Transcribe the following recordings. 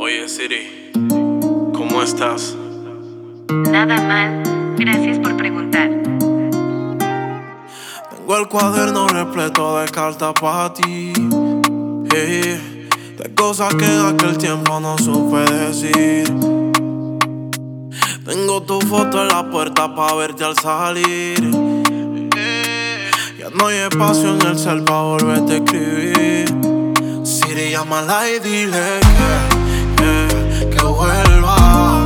Oye Siri, ¿cómo estás? Nada mal, gracias por preguntar. Tengo el cuaderno repleto de cartas para ti, de cosas que en aquel tiempo no supe decir. Tengo tu foto en la puerta para verte al salir. Ya no hay espacio en el cel para volverte a escribir. Siri, llámala y dile que vuelva.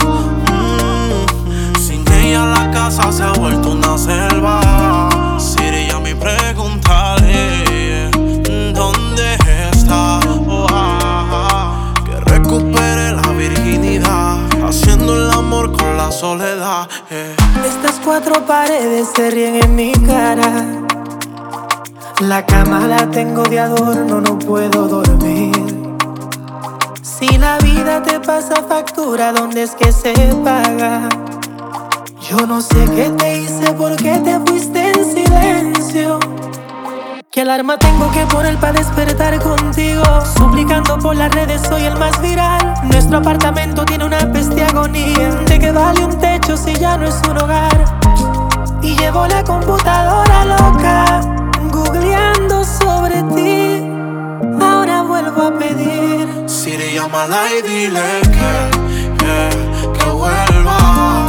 Sin ella la casa se ha vuelto una selva. Siri, llama y pregúntale dónde está. Que recupere la virginidad, haciendo el amor con la soledad. Estas cuatro paredes se ríen en mi cara. La cama la tengo de adorno, no puedo dormir. Si la vida te pasa factura, ¿dónde es que se paga? Yo no sé qué te hice, por qué te fuiste en silencio. ¿Qué alarma tengo que poner para despertar contigo? Suplicando por las redes, soy el más viral. Nuestro apartamento tiene una peste agonía. ¿De qué vale un techo si ya no es un hogar? Y llevo la computadora loca, googleando sobre ti. Ahora vuelvo a pedir. Siri, llámala y dile que vuelva.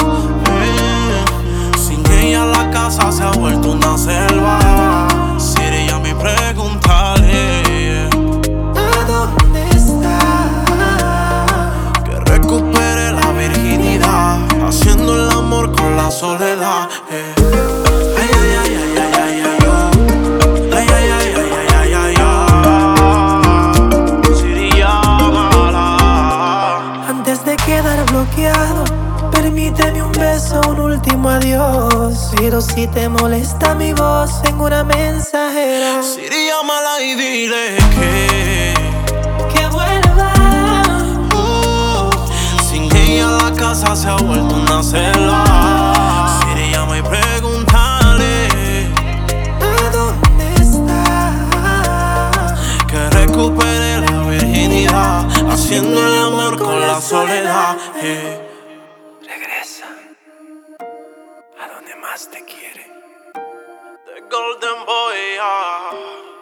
Sin ella la casa se ha vuelto una selva. Siri, llama y pregúntale ¿A dónde está? que recupere la virginidad, haciendo el amor con la soledad. Antes de quedar bloqueado, permíteme un beso, un último adiós. Pero si te molesta mi voz, tengo una mensajera. Siri, llámala y dile que vuelva. Sin ella la casa se ha vuelto una selva. Siri, llama y pregúntale ¿A dónde está? que recupere la virginidad, haciendo el amor con la soledad. Regresa a donde más te quiere. The Golden Boy.